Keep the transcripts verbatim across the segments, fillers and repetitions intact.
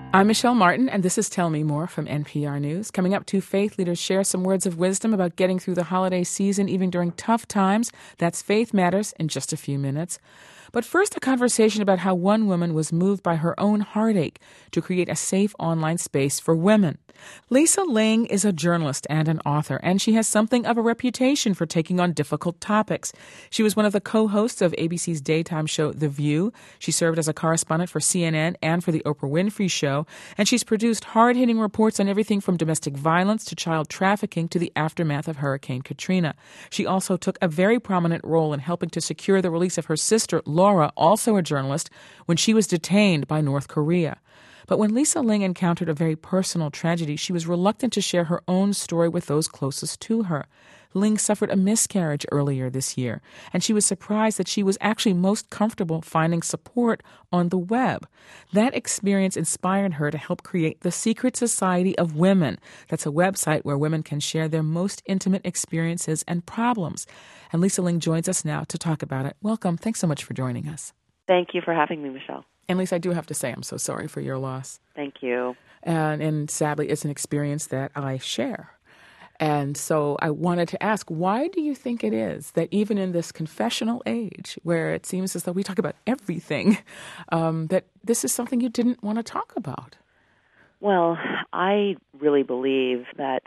I'm Michelle Martin, and this is Tell Me More from N P R News. Coming up, two faith leaders share some words of wisdom about getting through the holiday season, even during tough times. That's Faith Matters in just a few minutes. But first, a conversation about how one woman was moved by her own heartache to create a safe online space for women. Lisa Ling is a journalist and an author, and she has something of a reputation for taking on difficult topics. She was one of the co-hosts of A B C's daytime show The View. She served as a correspondent for C N N and for The Oprah Winfrey Show, and she's produced hard-hitting reports on everything from domestic violence to child trafficking to the aftermath of Hurricane Katrina. She also took a very prominent role in helping to secure the release of her sister, Laura, also a journalist, when she was detained by North Korea. But when Lisa Ling encountered a very personal tragedy, she was reluctant to share her own story with those closest to her. Ling suffered a miscarriage earlier this year, and she was surprised that she was actually most comfortable finding support on the web. That experience inspired her to help create the Secret Society of Women. That's a website where women can share their most intimate experiences and problems. And Lisa Ling joins us now to talk about it. Welcome. Thanks so much for joining us. Thank you for having me, Michelle. And Lisa, I do have to say I'm so sorry for your loss. Thank you. And, and sadly, it's an experience that I share. And so I wanted to ask, why do you think it is that even in this confessional age, where it seems as though we talk about everything, um, that this is something you didn't want to talk about? Well, I really believe that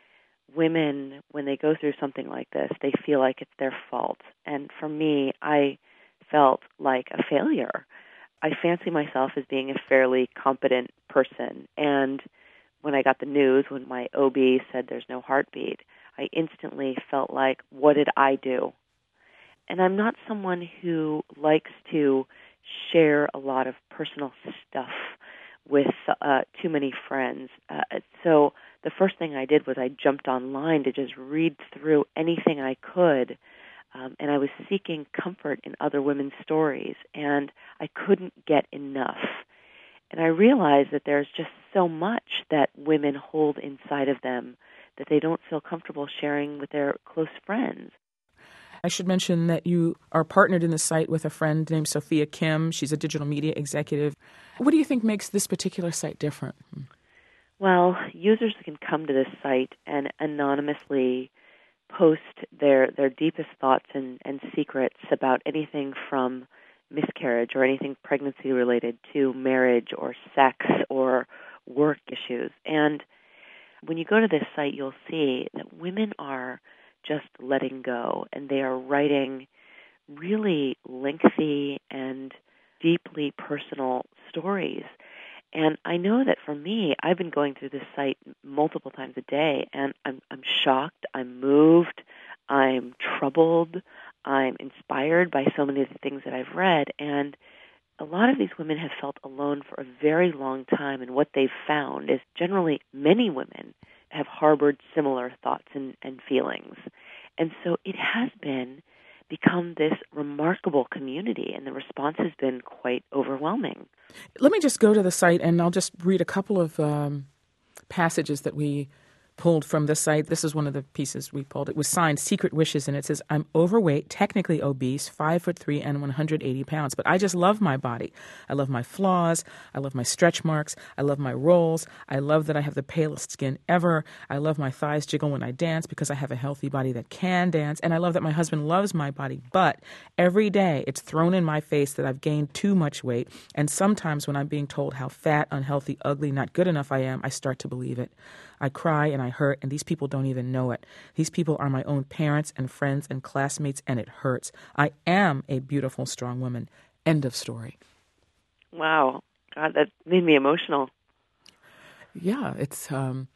women, when they go through something like this, they feel like it's their fault. And for me, I felt like a failure. I fancy myself as being a fairly competent person, and when I got the news, when my O B said there's no heartbeat, I instantly felt like, what did I do? And I'm not someone who likes to share a lot of personal stuff with uh, too many friends. Uh, so the first thing I did was I jumped online to just read through anything I could. Um, and I was seeking comfort in other women's stories, and I couldn't get enough. And I realized that there's just so much that women hold inside of them that they don't feel comfortable sharing with their close friends. I should mention that you are partnered in the site with a friend named Sophia Kim. She's a digital media executive. What do you think makes this particular site different? Well, users can come to this site and anonymously post their, their deepest thoughts and, and secrets about anything from miscarriage or anything pregnancy-related to marriage or sex or work issues. And when you go to this site, you'll see that women are just letting go, and they are writing really lengthy and deeply personal stories. And I know that for me, I've been going through this site multiple times a day, and I'm, I'm shocked, I'm moved, I'm troubled, I'm inspired by so many of the things that I've read. And a lot of these women have felt alone for a very long time, and what they've found is generally many women have harbored similar thoughts and, and feelings. And so it has been become this remarkable community, and the response has been quite overwhelming. Let me just go to the site, and I'll just read a couple of um, passages that we pulled from the site. This is one of the pieces we pulled. It was signed Secret Wishes, and it says, I'm overweight, technically obese, five foot three, and one hundred eighty pounds, but I just love my body. I love my flaws. I love my stretch marks. I love my rolls. I love that I have the palest skin ever. I love my thighs jiggle when I dance because I have a healthy body that can dance, and I love that my husband loves my body, but every day it's thrown in my face that I've gained too much weight, and sometimes when I'm being told how fat, unhealthy, ugly, not good enough I am, I start to believe it. I cry and I hurt, and these people don't even know it. These people are my own parents and friends and classmates, and it hurts. I am a beautiful, strong woman. End of story. Wow. God, that made me emotional. Yeah, it's... Um...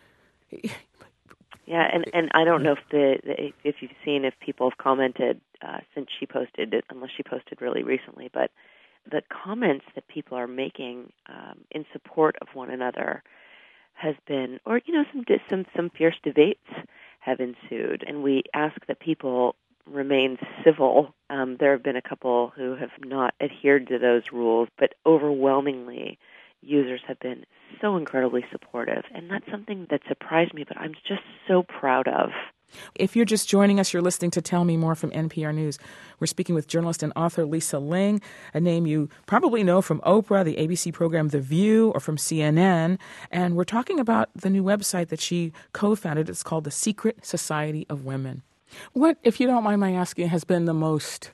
Yeah, and, and I don't know if the, the if you've seen if people have commented uh, since she posted it, unless she posted really recently, but the comments that people are making um, in support of one another has been, or you know, some some some fierce debates have ensued, and we ask that people remain civil. Um, there have been a couple who have not adhered to those rules, but overwhelmingly, users have been so incredibly supportive, and that's something that surprised me, but I'm just so proud of. If you're just joining us, you're listening to Tell Me More from N P R News. We're speaking with journalist and author Lisa Ling, a name you probably know from Oprah, the A B C program The View, or from C N N. And we're talking about the new website that she co-founded. It's called The Secret Society of Women. What, if you don't mind my asking, has been the most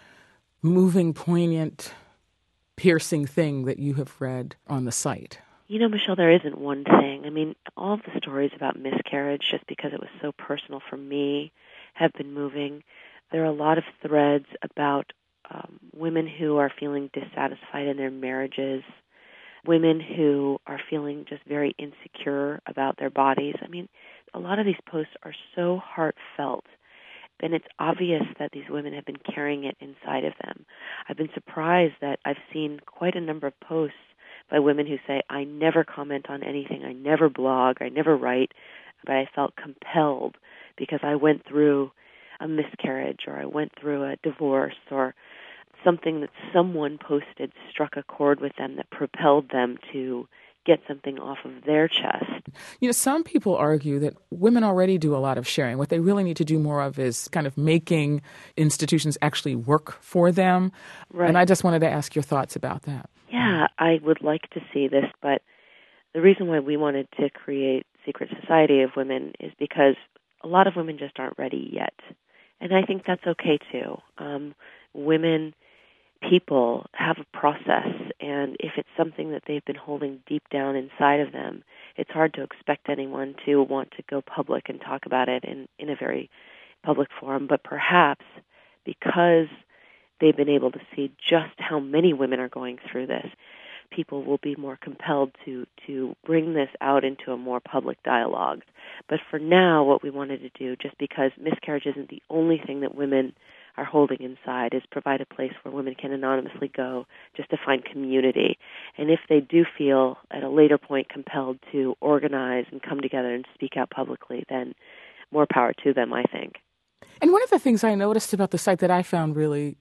moving, poignant, piercing thing that you have read on the site? You know, Michelle, there isn't one thing. I mean, all of the stories about miscarriage, just because it was so personal for me, have been moving. There are a lot of threads about um, women who are feeling dissatisfied in their marriages, women who are feeling just very insecure about their bodies. I mean, a lot of these posts are so heartfelt, and it's obvious that these women have been carrying it inside of them. I've been surprised that I've seen quite a number of posts by women who say, I never comment on anything, I never blog, I never write, but I felt compelled because I went through a miscarriage or I went through a divorce or something that someone posted struck a chord with them that propelled them to get something off of their chest. You know, some people argue that women already do a lot of sharing. What they really need to do more of is kind of making institutions actually work for them. Right. And I just wanted to ask your thoughts about that. Yeah, I would like to see this, but the reason why we wanted to create Secret Society of Women is because a lot of women just aren't ready yet. And I think that's okay, too. Um, women, people have a process, and if it's something that they've been holding deep down inside of them, it's hard to expect anyone to want to go public and talk about it in, in a very public forum. But perhaps because they've been able to see just how many women are going through this, people will be more compelled to, to bring this out into a more public dialogue. But for now, what we wanted to do, just because miscarriage isn't the only thing that women are holding inside, is provide a place where women can anonymously go just to find community. And if they do feel at a later point compelled to organize and come together and speak out publicly, then more power to them, I think. And one of the things I noticed about the site that I found really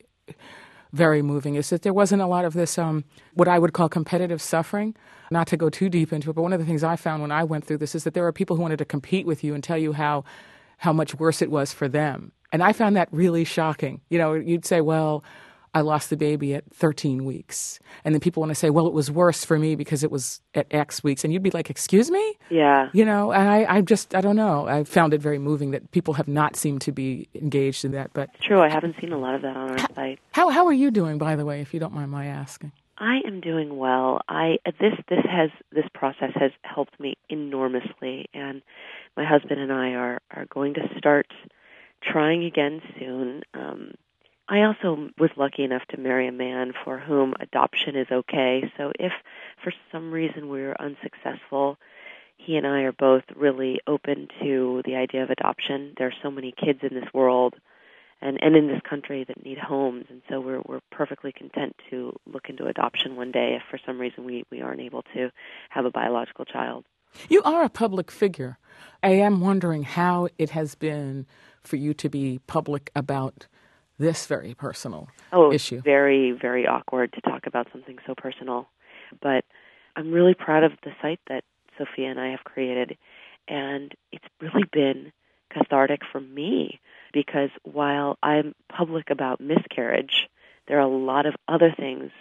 very moving is that there wasn't a lot of this, um, what I would call competitive suffering. Not to go too deep into it, but one of the things I found when I went through this is that there were people who wanted to compete with you and tell you how how much worse it was for them. And I found that really shocking. You know, you'd say, well, I lost the baby at thirteen weeks. And then people want to say, well, it was worse for me because it was at X weeks. And you'd be like, excuse me? Yeah. You know, and I, I just, I don't know. I found it very moving that people have not seemed to be engaged in that. But it's true. I haven't seen a lot of that on our how, site. How how are you doing, by the way, if you don't mind my asking? I am doing well. I this this has this process has helped me enormously, and my husband and I are, are going to start trying again soon. Um, I also was lucky enough to marry a man for whom adoption is okay. So if for some reason we're unsuccessful, he and I are both really open to the idea of adoption. There are so many kids in this world and, and in this country that need homes, and so we're we're perfectly content to look into adoption one day if for some reason we, we aren't able to have a biological child. You are a public figure. I am wondering how it has been for you to be public about this very personal oh, issue. It's very, very awkward to talk about something so personal. But I'm really proud of the site that Sophia and I have created, and it's really been cathartic for me because while I'm public about miscarriage, there are a lot of other things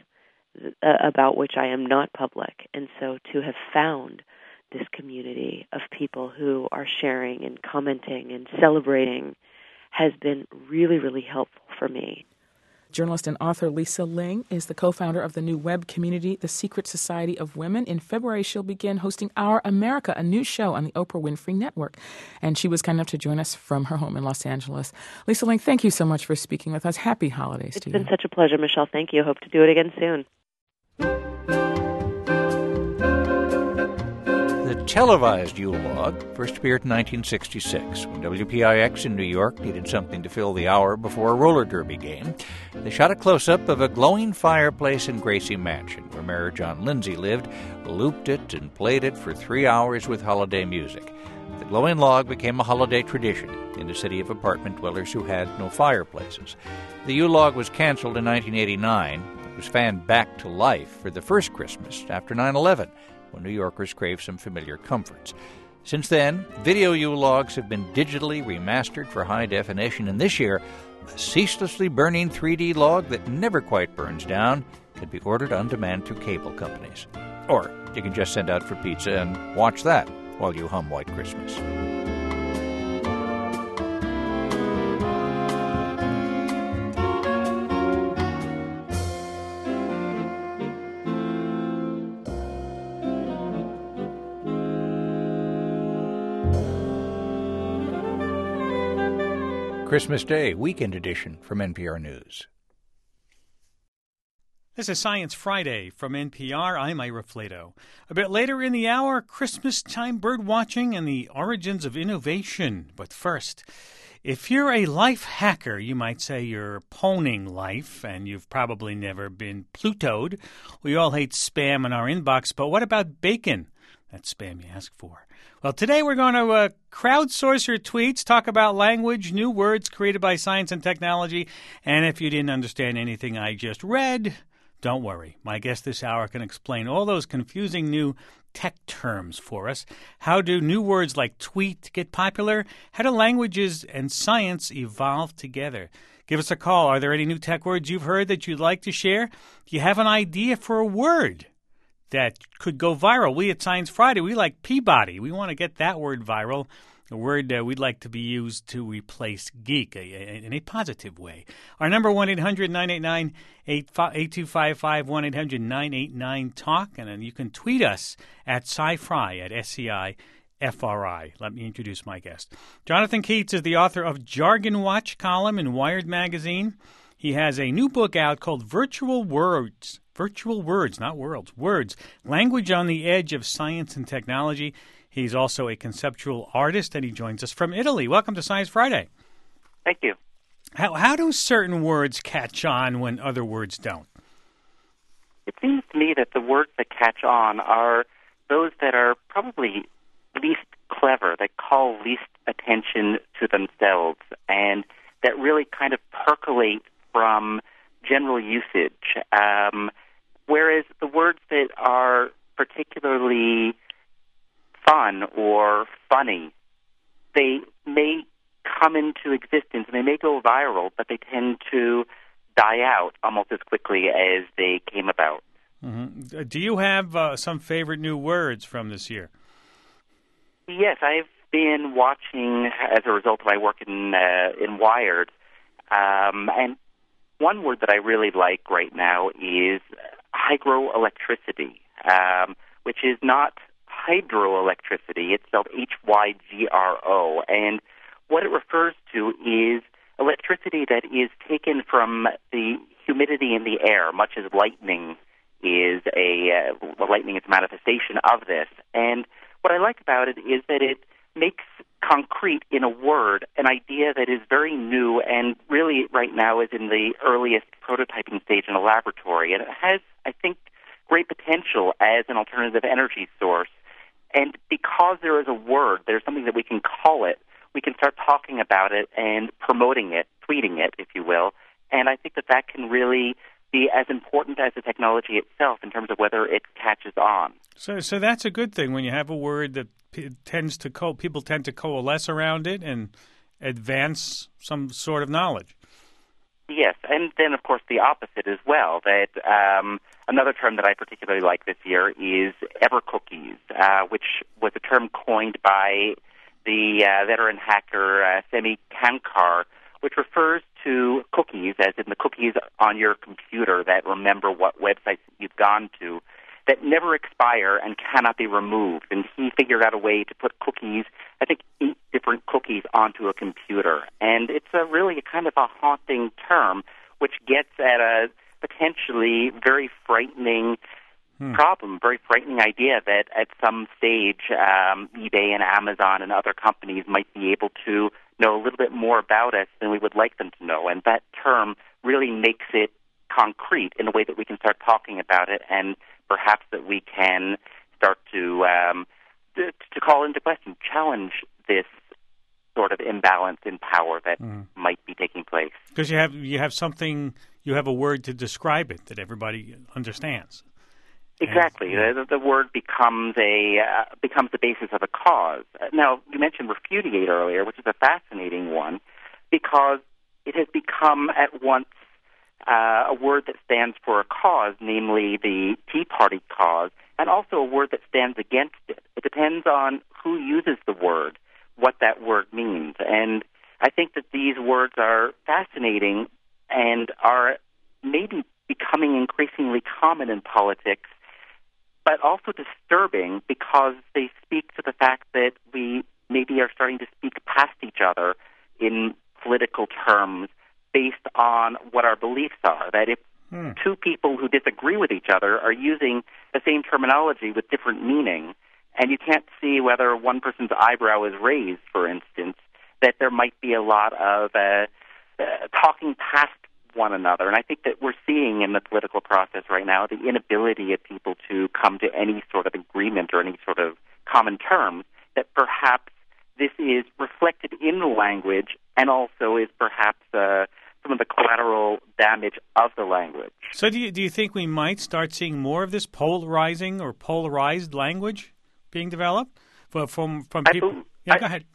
about which I am not public. And so to have found this community of people who are sharing and commenting and celebrating has been really, really helpful for me. Journalist and author Lisa Ling is the co-founder of the new web community, The Secret Society of Women. In February, she'll begin hosting Our America, a new show on the Oprah Winfrey Network. And she was kind enough to join us from her home in Los Angeles. Lisa Ling, thank you so much for speaking with us. Happy holidays it's to you. It's been such a pleasure, Michelle. Thank you. Hope to do it again soon. The televised Yule log first appeared in nineteen sixty-six, when W P I X in New York needed something to fill the hour before a roller derby game. They shot a close-up of a glowing fireplace in Gracie Mansion, where Mayor John Lindsay lived, looped it, and played it for three hours with holiday music. The glowing log became a holiday tradition in a city of apartment dwellers who had no fireplaces. The Yule log was canceled in nineteen eighty-nine. It was fanned back to life for the first Christmas after nine eleven. When New Yorkers crave some familiar comforts. Since then, video Yule logs have been digitally remastered for high definition, and this year, a ceaselessly burning three D log that never quite burns down can be ordered on demand through cable companies. Or you can just send out for pizza and watch that while you hum White Christmas. Christmas Day, Weekend Edition from N P R News. This is Science Friday from N P R. I'm Ira Flato. A bit later in the hour, Christmas time bird watching and the origins of innovation. But first, if you're a life hacker, you might say you're poning life, and you've probably never been Plutoed. We all hate spam in our inbox, but what about bacon? That's spam you ask for. Well, today we're going to uh, crowdsource your tweets, talk about language, new words created by science and technology, and if you didn't understand anything I just read, don't worry. My guest this hour can explain all those confusing new tech terms for us. How do new words like tweet get popular? How do languages and science evolve together? Give us a call. Are there any new tech words you've heard that you'd like to share? Do you have an idea for a word that could go viral? We at Science Friday, we like Peabody. We want to get that word viral, a word uh, we'd like to be used to replace geek a, a, in a positive way. Our number, one eight hundred nine eight nine eight two five five, one eight hundred nine eight nine talk, and then you can tweet us at SciFri, at S C I F R I. Let me introduce my guest. Jonathan Keats is the author of Jargon Watch column in Wired Magazine. He has a new book out called Virtual Words. Virtual Words, not worlds, words. Language on the Edge of Science and Technology. He's also a conceptual artist, and he joins us from Italy. Welcome to Science Friday. Thank you. How, how do certain words catch on when other words don't? It seems to me that the words that catch on are those that are probably least clever, that call least attention to themselves, and that really kind of percolate from general usage. Um, whereas the words that are particularly fun or funny, they may come into existence and they may go viral, but they tend to die out almost as quickly as they came about. Mm-hmm. Do you have uh, some favorite new words from this year? Yes, I've been watching as a result of my work in uh, in Wired, um, and one word that I really like right now is hygroelectricity, um, which is not hydroelectricity. It's spelled H Y G R O, and what it refers to is electricity that is taken from the humidity in the air, much as lightning is a uh, well, lightning is a manifestation of this. And what I like about it is that it makes concrete in a word an idea that is very new and really right now is in the earliest prototyping stage in a laboratory. And it has, I think, great potential as an alternative energy source. And because there is a word, there's something that we can call it, we can start talking about it and promoting it, tweeting it, if you will. And I think that that can really be as important as the technology itself in terms of whether it catches on. So, so that's a good thing when you have a word that p- tends to co- people tend to coalesce around it and advance some sort of knowledge. Yes, and then of course the opposite as well. That um, another term that I particularly like this year is evercookies, uh, which was a term coined by the uh, veteran hacker uh, Semi Kankar, which refers to cookies, as in the cookies on your computer that remember what websites you've gone to, that never expire and cannot be removed. And he figured out a way to put cookies, I think eight different cookies, onto a computer. And it's a really a kind of a haunting term, which gets at a potentially very frightening hmm. problem, very frightening idea that at some stage um, eBay and Amazon and other companies might be able to know a little bit more about us than we would like them to know. And that term really makes it concrete in a way that we can start talking about it, and perhaps that we can start to um, to, to call into question, challenge this sort of imbalance in power that mm. might be taking place. Because you have you have something, you have a word to describe it that everybody understands. Exactly. The, the word becomes a uh, becomes the basis of a cause. Now, you mentioned repudiate earlier, which is a fascinating one, because it has become at once uh, a word that stands for a cause, namely the Tea Party cause, and also a word that stands against it. It depends on who uses the word, what that word means. And I think that these words are fascinating and are maybe becoming increasingly common in politics, but also disturbing because they speak to the fact that we maybe are starting to speak past each other in political terms based on what our beliefs are. That if hmm. two people who disagree with each other are using the same terminology with different meaning, and you can't see whether one person's eyebrow is raised, for instance, that there might be a lot of uh, uh, talking past one another. And I think that we're seeing in the political process right now the inability of people to come to any sort of agreement or any sort of common terms, that perhaps this is reflected in the language and also is perhaps uh, some of the collateral damage of the language. So do you, do you think we might start seeing more of this polarizing or polarized language being developed from, from, from people? Be- yeah, I, go ahead.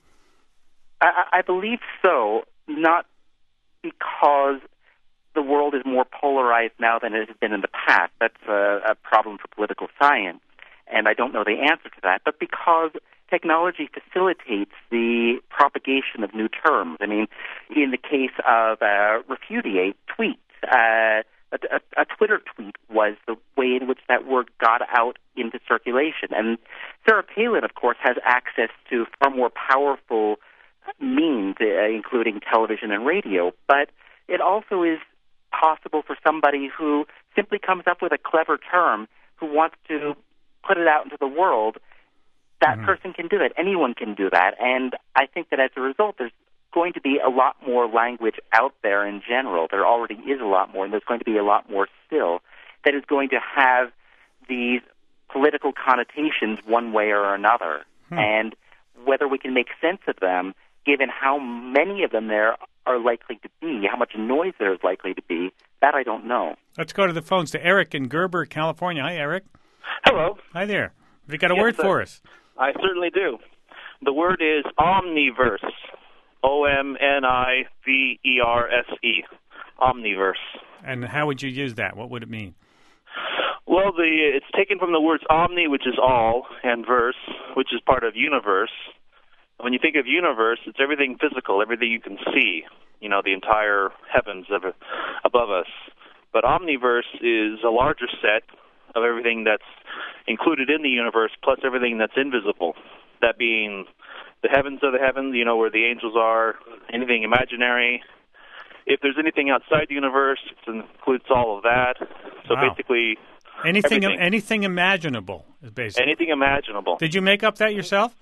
I, I believe so, not because the world is more polarized now than it has been in the past. That's a, a problem for political science, and I don't know the answer to that, but because technology facilitates the propagation of new terms. I mean, in the case of uh, repudiate, tweet, uh, a, a, a Twitter tweet was the way in which that word got out into circulation. And Sarah Palin, of course, has access to far more powerful means, uh, including television and radio, but it also is possible for somebody who simply comes up with a clever term, who wants to put it out into the world. That mm-hmm. person can do that. Anyone can do that. And I think that as a result, there's going to be a lot more language out there in general. There already is a lot more, and there's going to be a lot more still that is going to have these political connotations one way or another. Hmm. And whether we can make sense of them, given how many of them there are likely to be, how much noise there is likely to be, that I don't know. Let's go to the phones to Eric in Gerber, California. Hi, Eric. Hello. Hi there. Have you got a yes, word sir. for us? I certainly do. The word is omniverse. O M N I V E R S E. Omniverse. And how would you use that? What would it mean? Well, the it's taken from the words omni, which is all, and verse, which is part of universe. When you think of universe, it's everything physical, everything you can see, you know, the entire heavens of, above us. But omniverse is a larger set of everything that's included in the universe, plus everything that's invisible, that being the heavens of the heavens, you know, where the angels are, anything imaginary. If there's anything outside the universe, it includes all of that. So wow. basically... Anything, anything imaginable, is basically. Anything imaginable. Did you make up that yourself?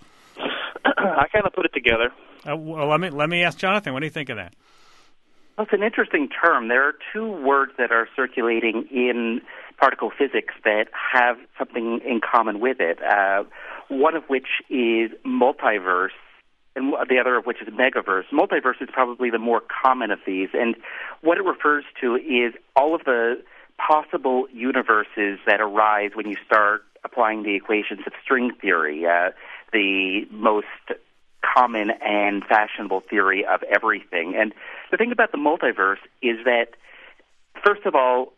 I kind of put it together. Uh, well, let me let me ask Jonathan. What do you think of that? Well, it's an interesting term. There are two words that are circulating in particle physics that have something in common with it. Uh, one of which is multiverse, and the other of which is megaverse. Multiverse is probably the more common of these, and what it refers to is all of the possible universes that arise when you start applying the equations of string theory. Uh, the most common and fashionable theory of everything. And the thing about the multiverse is that, first of all,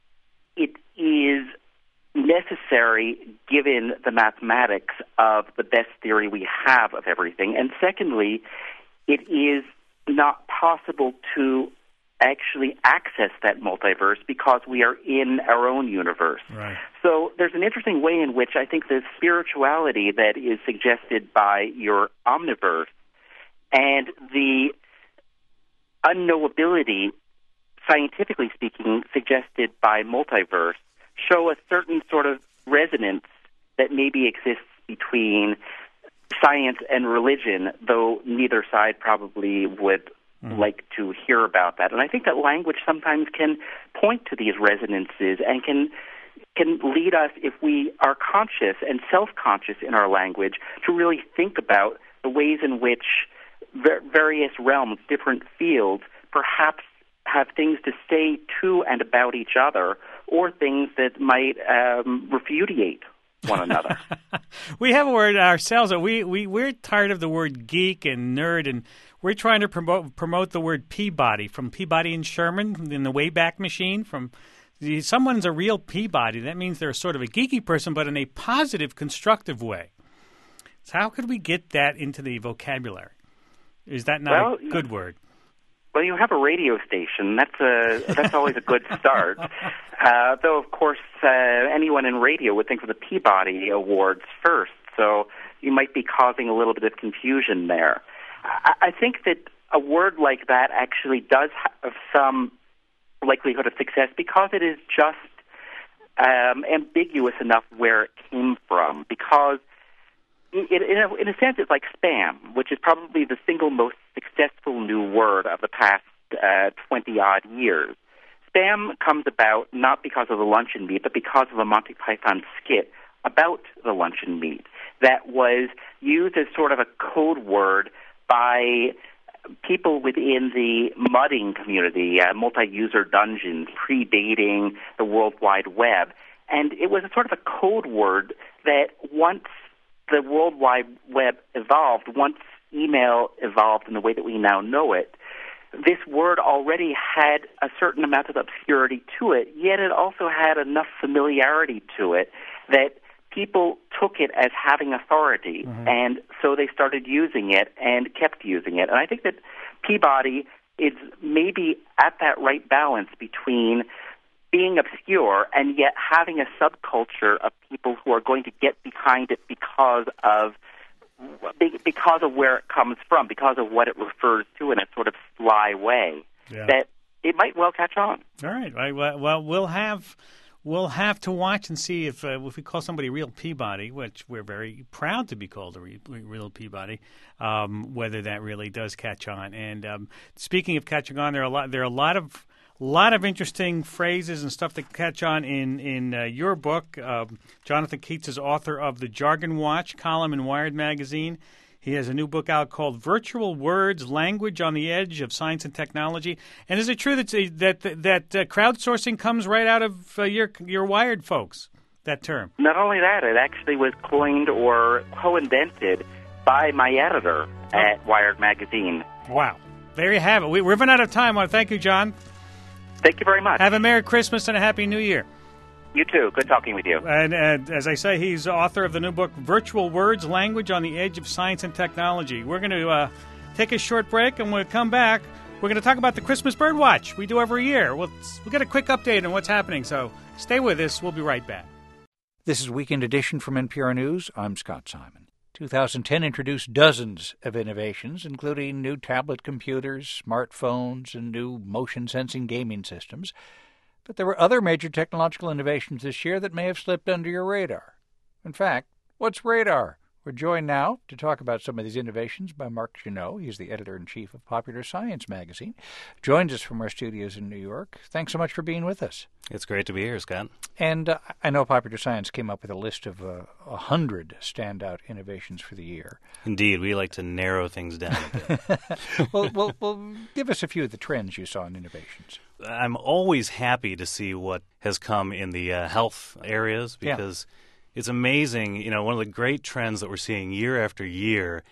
it is necessary given the mathematics of the best theory we have of everything. And secondly, it is not possible to actually access that multiverse because we are in our own universe. Right. So there's an interesting way in which I think the spirituality that is suggested by your omniverse and the unknowability, scientifically speaking, suggested by multiverse show a certain sort of resonance that maybe exists between science and religion, though neither side probably would Mm. like to hear about that. And I think that language sometimes can point to these resonances and can can lead us, if we are conscious and self-conscious in our language, to really think about the ways in which ver- various realms, different fields, perhaps have things to say to and about each other, or things that might um, repudiate one another. We have a word ourselves. We, we, we're tired of the word geek and nerd, and we're trying to promote promote the word Peabody, from Peabody and Sherman in the Wayback Machine. From the, someone's a real Peabody. That means they're sort of a geeky person, but in a positive, constructive way. So how could we get that into the vocabulary? Is that not well, a good word? Well, you have a radio station. That's a that's always a good start. Uh, though, of course, uh, anyone in radio would think of the Peabody Awards first, so you might be causing a little bit of confusion there. I, I think that a word like that actually does have some likelihood of success because it is just um, ambiguous enough where it came from. Because in, in, a, in a sense, it's like spam, which is probably the single most successful new word of the past uh, twenty-odd years. Spam comes about not because of the luncheon meat, but because of a Monty Python skit about the luncheon meat that was used as sort of a code word by people within the mudding community, uh, multi-user dungeons, predating the World Wide Web. And it was a sort of a code word that once the World Wide Web evolved, once email evolved in the way that we now know it, this word already had a certain amount of obscurity to it, yet it also had enough familiarity to it that people took it as having authority, mm-hmm. and so they started using it and kept using it. And I think that Peabody is maybe at that right balance between being obscure and yet having a subculture of people who are going to get behind it because of because of where it comes from, because of what it refers to in a sort of sly way, yeah. that it might well catch on. All right. Well, we'll have we'll have to watch and see if uh, if we call somebody real Peabody, which we're very proud to be called a re- real Peabody, um, whether that really does catch on. And um, speaking of catching on, there are a lot there are a lot of A lot of interesting phrases and stuff that catch on in in uh, your book. Uh, Jonathan Keats is author of the Jargon Watch column in Wired magazine. He has a new book out called Virtual Words: Language on the Edge of Science and Technology. And is it true that that that uh, crowdsourcing comes right out of uh, your your Wired folks? That term. Not only that, it actually was coined or co-invented by my editor oh. at Wired magazine. Wow! There you have it. We, we're running out of time. I want to thank you, John. Thank you very much. Have a Merry Christmas and a Happy New Year. You too. Good talking with you. And, and as I say, he's author of the new book, Virtual Words: Language on the Edge of Science and Technology. We're going to uh, take a short break, and when we come back, we're going to talk about the Christmas Bird Watch we do every year. We'll, we'll get a quick update on what's happening, so stay with us. We'll be right back. This is Weekend Edition from N P R News. I'm Scott Simon. two thousand ten introduced dozens of innovations, including new tablet computers, smartphones, and new motion-sensing gaming systems. But there were other major technological innovations this year that may have slipped under your radar. In fact, what's radar? We're joined now to talk about some of these innovations by Mark Gineau. He's the editor-in-chief of Popular Science magazine. Joins us from our studios in New York. Thanks so much for being with us. It's great to be here, Scott. And uh, I know Popular Science came up with a list of uh, a hundred standout innovations for the year. Indeed, we like to narrow things down a bit. well, well, well, give us a few of the trends you saw in innovations. I'm always happy to see what has come in the uh, health areas because yeah. It's amazing. You know, one of the great trends that we're seeing year after year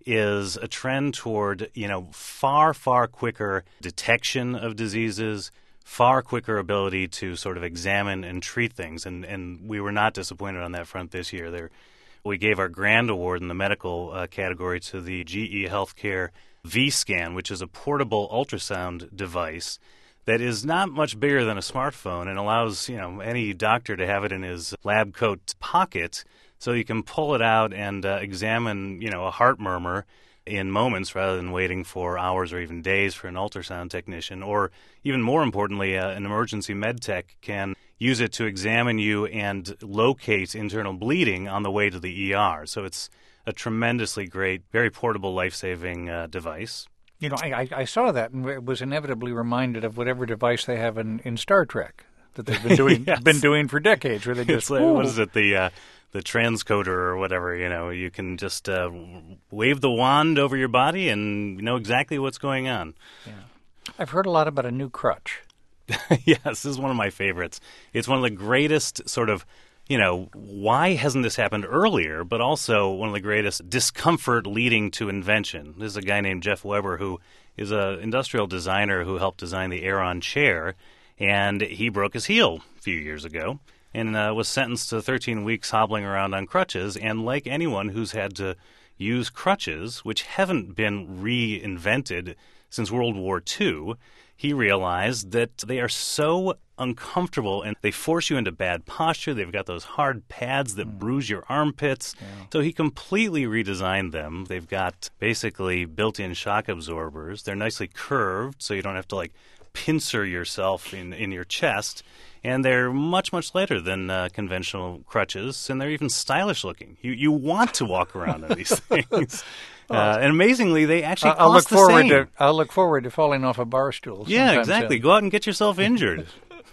is a trend toward, you know, far, far quicker detection of diseases, far quicker ability to sort of examine and treat things. And, and we were not disappointed on that front this year. There, we gave our grand award in the medical uh, category to the G E Healthcare V-Scan, which is a portable ultrasound device that is not much bigger than a smartphone and allows, you know, any doctor to have it in his lab coat pocket so you can pull it out and uh, examine, you know, a heart murmur in moments rather than waiting for hours or even days for an ultrasound technician. Or even more importantly, uh, an emergency med tech can use it to examine you and locate internal bleeding on the way to the E R. So it's a tremendously great, very portable, life-saving uh, device. You know, I, I saw that and was inevitably reminded of whatever device they have in, in Star Trek that they've been doing yes. been doing for decades, where they just like, what is it the uh, the transcoder or whatever? You know, you can just uh, wave the wand over your body and know exactly what's going on. Yeah, I've heard a lot about a new crutch. Yes, this is one of my favorites. It's one of the greatest sort of, you know, why hasn't this happened earlier, but also one of the greatest discomfort leading to invention. This is a guy named Jeff Weber, who is an industrial designer who helped design the Aeron chair, and he broke his heel a few years ago and uh, was sentenced to thirteen weeks hobbling around on crutches. And like anyone who's had to use crutches, which haven't been reinvented since World War Two, he realized that they are so uncomfortable and they force you into bad posture. They've got those hard pads that mm. bruise your armpits. Yeah. So he completely redesigned them. They've got basically built-in shock absorbers. They're nicely curved, so you don't have to like pincer yourself in, in your chest. And they're much, much lighter than uh, conventional crutches, and they're even stylish looking. You you want to walk around in these things. Uh, and amazingly, they actually I'll cost look forward the same. To, I'll look forward to falling off a bar stool. Yeah, exactly. Soon. Go out and get yourself injured.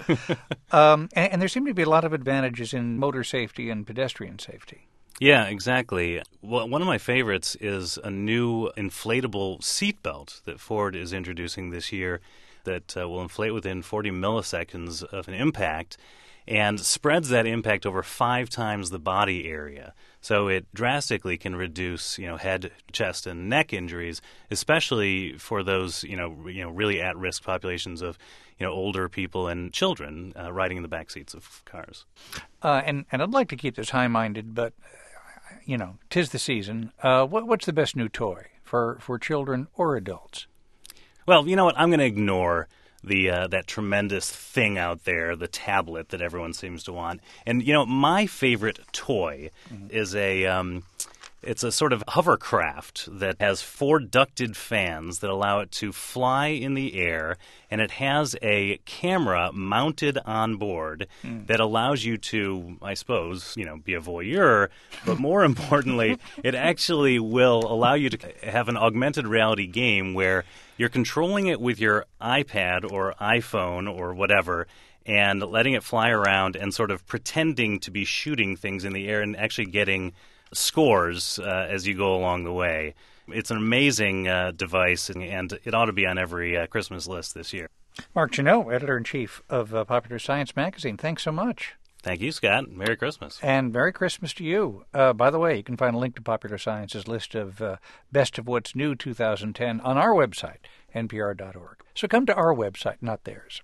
um, and, and there seem to be a lot of advantages in motor safety and pedestrian safety. Yeah, exactly. Well, one of my favorites is a new inflatable seatbelt that Ford is introducing this year that uh, will inflate within forty milliseconds of an impact and spreads that impact over five times the body area. So it drastically can reduce, you know, head, chest, and neck injuries, especially for those, you know, you know, really at-risk populations of, you know, older people and children uh, riding in the back seats of cars. Uh, and, and I'd like to keep this high-minded, but, you know, 'tis the season. Uh, what, what's the best new toy for, for children or adults? Well, you know what? I'm going to ignore the uh, that tremendous thing out there, the tablet that everyone seems to want. And, you know, my favorite toy mm-hmm. is a um, it's a sort of hovercraft that has four ducted fans that allow it to fly in the air, and it has a camera mounted on board mm. that allows you to, I suppose, you know, be a voyeur, but more importantly, it actually will allow you to have an augmented reality game where you're controlling it with your iPad or iPhone or whatever and letting it fly around and sort of pretending to be shooting things in the air and actually getting scores uh, as you go along the way. It's an amazing uh, device, and, and it ought to be on every uh, Christmas list this year. Mark Janot, Editor-in-Chief of uh, Popular Science Magazine, thanks so much. Thank you, Scott. Merry Christmas. And Merry Christmas to you. Uh, by the way, you can find a link to Popular Science's list of uh, Best of What's New two thousand ten on our website, N P R dot org. So come to our website, not theirs.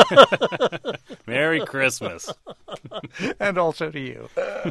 Merry Christmas. And also to you.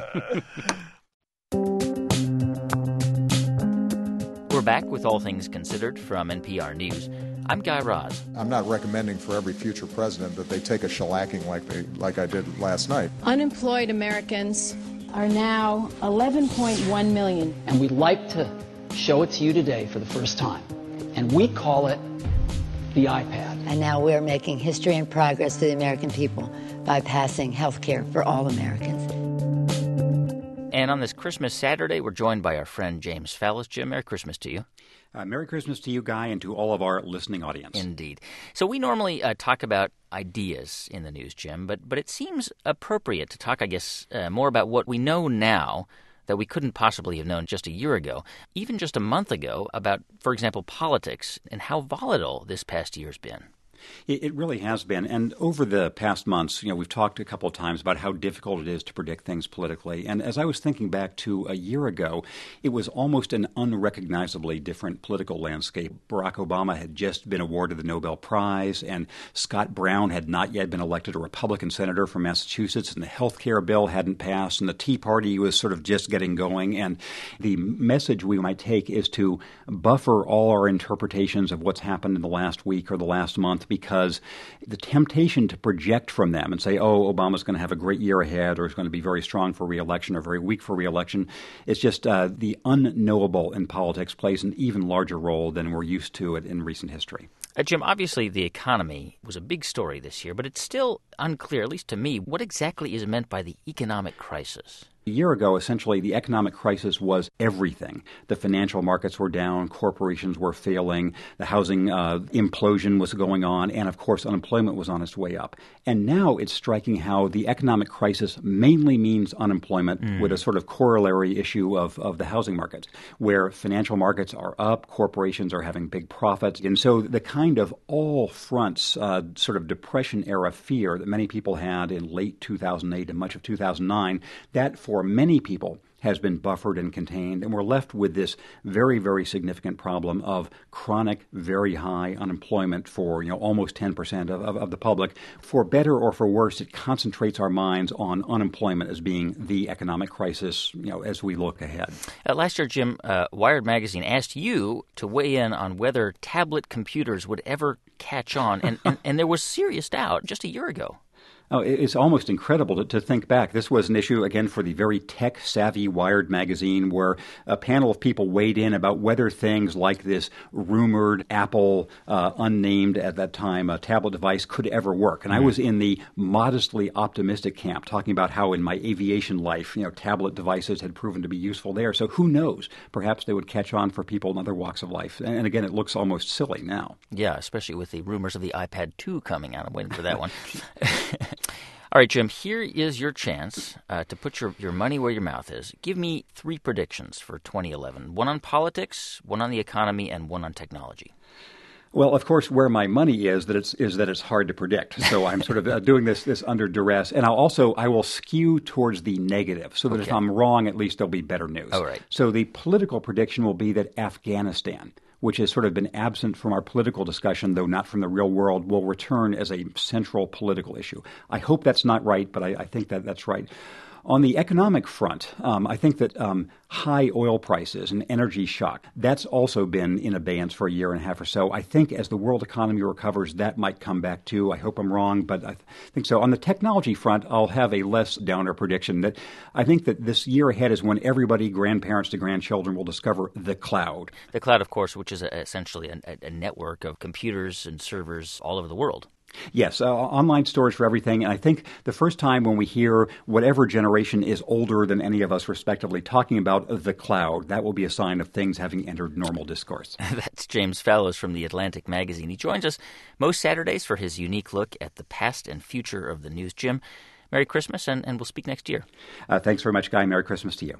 We're back with All Things Considered from N P R News. I'm Guy Raz. I'm not recommending for every future president that they take a shellacking like they like I did last night. Unemployed Americans are now eleven point one million. And we'd like to show it to you today for the first time. And we call it the iPad. And now we're making history and progress to the American people by passing health care for all Americans. And on this Christmas Saturday, we're joined by our friend James Fallis. Jim, Merry Christmas to you. Uh, Merry Christmas to you, Guy, and to all of our listening audience. Indeed. So we normally uh, talk about ideas in the news, Jim, but, but it seems appropriate to talk, I guess, uh, more about what we know now that we couldn't possibly have known just a year ago, even just a month ago, about, for example, politics and how volatile this past year's been. It really has been. And over the past months, you know, we've talked a couple of times about how difficult it is to predict things politically. And as I was thinking back to a year ago, it was almost an unrecognizably different political landscape. Barack Obama had just been awarded the Nobel Prize, and Scott Brown had not yet been elected a Republican senator from Massachusetts, and the health care bill hadn't passed, and the Tea Party was sort of just getting going. And the message we might take is to buffer all our interpretations of what's happened in the last week or the last month, because the temptation to project from them and say, oh, Obama's going to have a great year ahead or is going to be very strong for re-election or very weak for re-election, it's just uh, the unknowable in politics plays an even larger role than we're used to it in recent history. Uh, Jim, obviously the economy was a big story this year, but it's still unclear, at least to me, what exactly is meant by the economic crisis. A year ago, essentially, the economic crisis was everything. The financial markets were down, corporations were failing, the housing uh, implosion was going on, and of course, unemployment was on its way up. And now it's striking how the economic crisis mainly means unemployment mm. with a sort of corollary issue of, of the housing market, where financial markets are up, corporations are having big profits. And so the kind of all fronts uh, sort of Depression-era fear that many people had in late two thousand eight and much of two thousand nine, that for many people has been buffered and contained, and we're left with this very, very significant problem of chronic, very high unemployment for, you know, almost ten percent of, of, of the public. For better or for worse, it concentrates our minds on unemployment as being the economic crisis, you know, as we look ahead. Uh, last year, Jim, uh, Wired Magazine asked you to weigh in on whether tablet computers would ever catch on, and, and, and there was serious doubt just a year ago. Oh, it's almost incredible to, to think back. This was an issue, again, for the very tech-savvy Wired magazine, where a panel of people weighed in about whether things like this rumored Apple, uh, unnamed at that time, uh, tablet device could ever work. And mm-hmm. I was in the modestly optimistic camp, talking about how in my aviation life, you know, tablet devices had proven to be useful there. So who knows? Perhaps they would catch on for people in other walks of life. And, and again, it looks almost silly now. Yeah, especially with the rumors of the iPad two coming out. I'm waiting for that one. All right, Jim, here is your chance uh, to put your, your money where your mouth is. Give me three predictions for twenty eleven. One on politics, one on the economy, and one on technology. Well, of course, where my money is that it's is that it's hard to predict. So I'm sort of uh, doing this this under duress, and I'll also I will skew towards the negative, so that okay. if I'm wrong, at least there'll be better news. All right. So the political prediction will be that Afghanistan, which has sort of been absent from our political discussion, though not from the real world, will return as a central political issue. I hope that's not right, but I, I think that that's right. On the economic front, um, I think that um, high oil prices and energy shock, that's also been in abeyance for a year and a half or so. I think as the world economy recovers, that might come back too. I hope I'm wrong, but I th- think so. On the technology front, I'll have a less downer prediction that I think that this year ahead is when everybody, grandparents to grandchildren, will discover the cloud. The cloud, of course, which is a, essentially a, a network of computers and servers all over the world. Yes, uh, online storage for everything. And I think the first time when we hear whatever generation is older than any of us respectively talking about the cloud, that will be a sign of things having entered normal discourse. That's James Fallows from The Atlantic magazine. He joins us most Saturdays for his unique look at the past and future of the news. Jim, Merry Christmas, and, and we'll speak next year. Uh, thanks very much, Guy. Merry Christmas to you.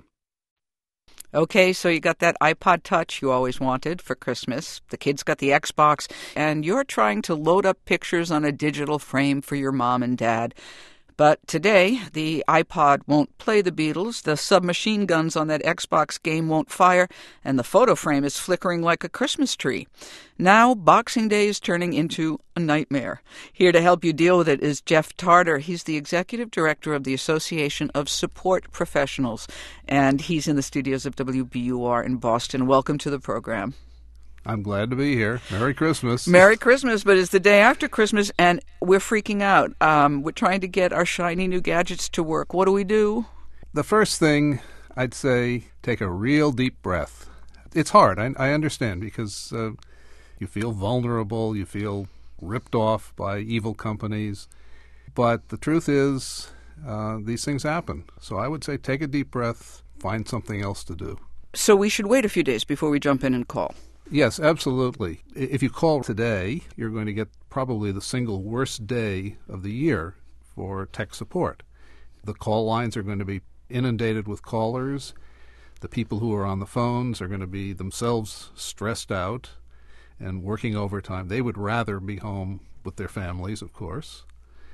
Okay, so you got that iPod Touch you always wanted for Christmas. The kids got the Xbox, and you're trying to load up pictures on a digital frame for your mom and dad. But today, the iPod won't play the Beatles, the submachine guns on that Xbox game won't fire, and the photo frame is flickering like a Christmas tree. Now, Boxing Day is turning into a nightmare. Here to help you deal with it is Jeff Tarter. He's the executive director of the Association of Support Professionals, and he's in the studios of W B U R in Boston. Welcome to the program. I'm glad to be here. Merry Christmas. Merry Christmas, but it's the day after Christmas, and we're freaking out. Um, we're trying to get our shiny new gadgets to work. What do we do? The first thing, I'd say, take a real deep breath. It's hard, I, I understand, because uh, you feel vulnerable, you feel ripped off by evil companies. But the truth is, uh, these things happen. So I would say take a deep breath, find something else to do. So we should wait a few days before we jump in and call. Yes, absolutely. If you call today, you're going to get probably the single worst day of the year for tech support. The call lines are going to be inundated with callers. The people who are on the phones are going to be themselves stressed out and working overtime. They would rather be home with their families, of course.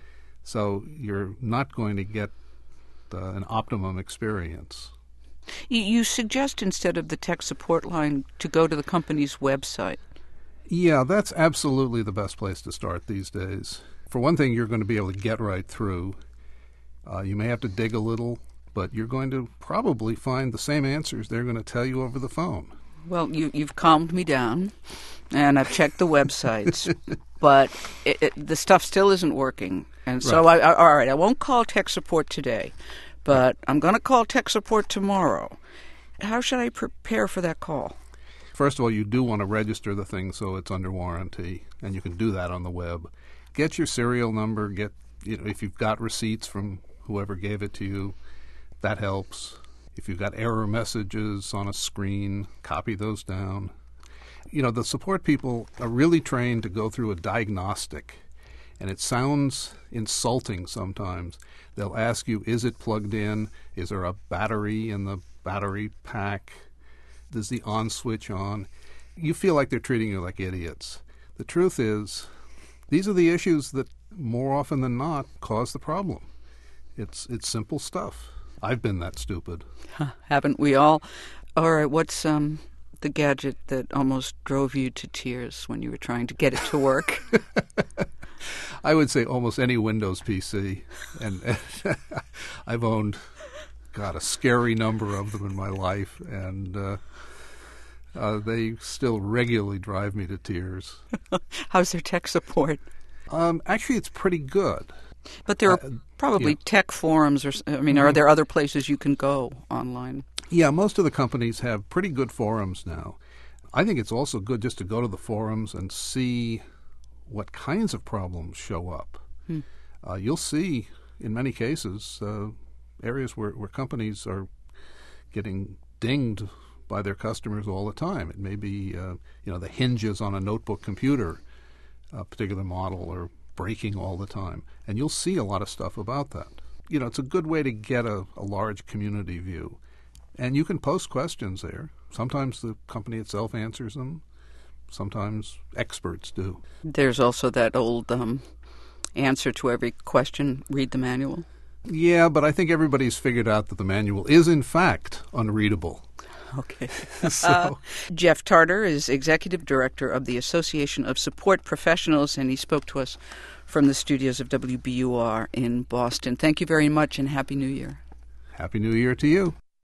So you're not going to get uh, an optimum experience. You suggest instead of the tech support line to go to the company's website. Yeah, that's absolutely the best place to start these days. For one thing, you're going to be able to get right through. Uh, you may have to dig a little, but you're going to probably find the same answers they're going to tell you over the phone. Well, you, you've calmed me down, and I've checked the websites, but it, it, the stuff still isn't working. And so, right. I, I, all right, I won't call tech support today. But I'm going to call tech support tomorrow. How should I prepare for that call? First of all, you do want to register the thing so it's under warranty, and you can do that on the web. Get your serial number. Get, you know, if you've got receipts from whoever gave it to you, that helps. If you've got error messages on a screen, copy those down. You know, the support people are really trained to go through a diagnostic, and it sounds insulting sometimes. They'll ask you, is it plugged in? Is there a battery in the battery pack? Is the on switch on? You feel like they're treating you like idiots. The truth is, these are the issues that more often than not cause the problem. It's it's simple stuff. I've been that stupid. Huh, haven't we all? All right, what's um the gadget that almost drove you to tears when you were trying to get it to work? I would say almost any Windows P C. And, and I've owned, God, a scary number of them in my life, and uh, uh, they still regularly drive me to tears. How's their tech support? Um, actually, it's pretty good. But there are uh, probably yeah. tech forums, or I mean, mm-hmm. are there other places you can go online? Yeah, most of the companies have pretty good forums now. I think it's also good just to go to the forums and see what kinds of problems show up. Hmm. Uh, you'll see, in many cases, uh, areas where, where companies are getting dinged by their customers all the time. It may be, uh, you know, the hinges on a notebook computer, a particular model, are breaking all the time. And you'll see a lot of stuff about that. You know, it's a good way to get a, a large community view. And you can post questions there. Sometimes the company itself answers them. Sometimes experts do. There's also that old um, answer to every question, read the manual. Yeah, but I think everybody's figured out that the manual is, in fact, unreadable. Okay. so. uh, Jeff Tarter is Executive Director of the Association of Support Professionals, and he spoke to us from the studios of W B U R in Boston. Thank you very much, and Happy New Year. Happy New Year to you.